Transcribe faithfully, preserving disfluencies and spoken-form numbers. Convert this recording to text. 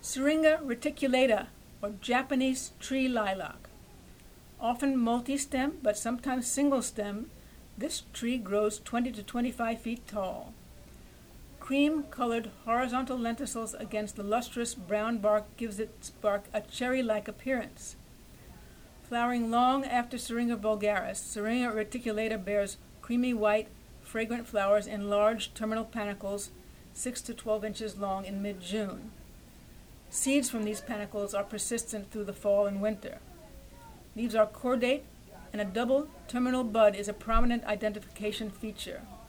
Syringa reticulata, or Japanese tree lilac. Often multi-stem, but sometimes single-stem, this tree grows twenty to twenty-five feet tall. Cream-colored horizontal lenticels against the lustrous brown bark gives its bark a cherry-like appearance. Flowering long after Syringa vulgaris, Syringa reticulata bears creamy white, fragrant flowers in large terminal panicles, six to twelve inches long in mid-June. Seeds from these panicles are persistent through the fall and winter. Leaves are cordate, and a double terminal bud is a prominent identification feature.